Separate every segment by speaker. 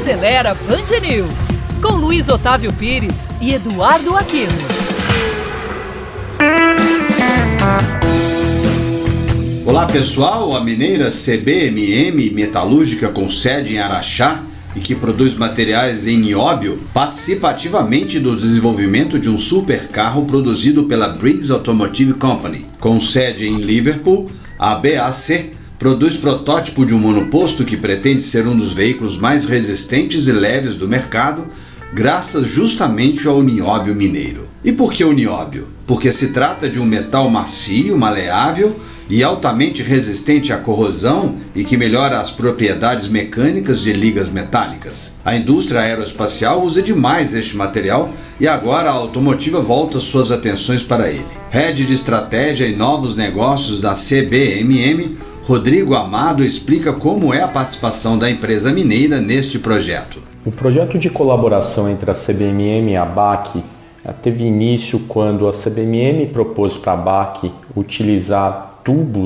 Speaker 1: Acelera Band News, com Luiz Otávio Pires e Eduardo Aquino.
Speaker 2: Olá pessoal, a mineira CBMM Metalúrgica, com sede em Araxá e que produz materiais em nióbio, participa ativamente do desenvolvimento de um supercarro produzido pela Briggs Automotive Company. Com sede em Liverpool, a BAC produz protótipo de um monoposto que pretende ser um dos veículos mais resistentes e leves do mercado, graças justamente ao nióbio mineiro. E por que o nióbio? Porque se trata de um metal macio, maleável e altamente resistente à corrosão e que melhora as propriedades mecânicas de ligas metálicas. A indústria aeroespacial usa demais este material e agora a automotiva volta suas atenções para ele. Head de Estratégia e Novos Negócios da CBMM, Rodrigo Amado, explica como é a participação da empresa mineira neste projeto.
Speaker 3: O projeto de colaboração entre a CBMM e a BAC teve início quando a CBMM propôs para a BAC utilizar tubos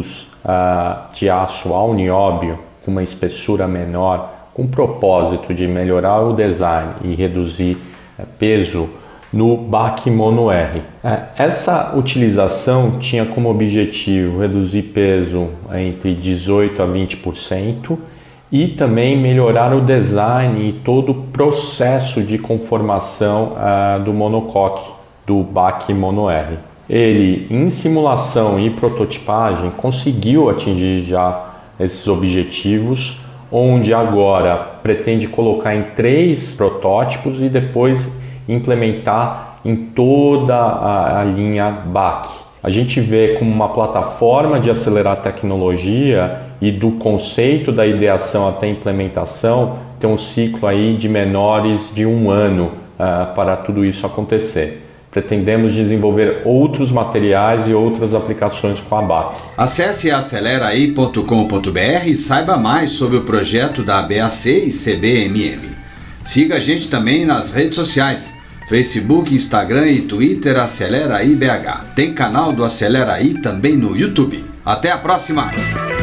Speaker 3: de aço ao nióbio com uma espessura menor, com o propósito de melhorar o design e reduzir peso no BAC Mono R. Essa utilização tinha como objetivo reduzir peso entre 18% a 20% e também melhorar o design e todo o processo de conformação do monocoque do BAC Mono R. Ele, em simulação e prototipagem, conseguiu atingir já esses objetivos, onde agora pretende colocar em 3 protótipos e depois implementar em toda a linha BAC. A gente vê como uma plataforma de acelerar tecnologia e do conceito da ideação até a implementação tem um ciclo aí de menores de 1 ano para tudo isso acontecer. Pretendemos desenvolver outros materiais e outras aplicações com a BAC.
Speaker 2: Acesse aceleraí.com.br e saiba mais sobre o projeto da BAC e CBMM. Siga a gente também nas redes sociais, Facebook, Instagram e Twitter, Acelera Aí BH. Tem canal do Acelera Aí também no YouTube. Até a próxima!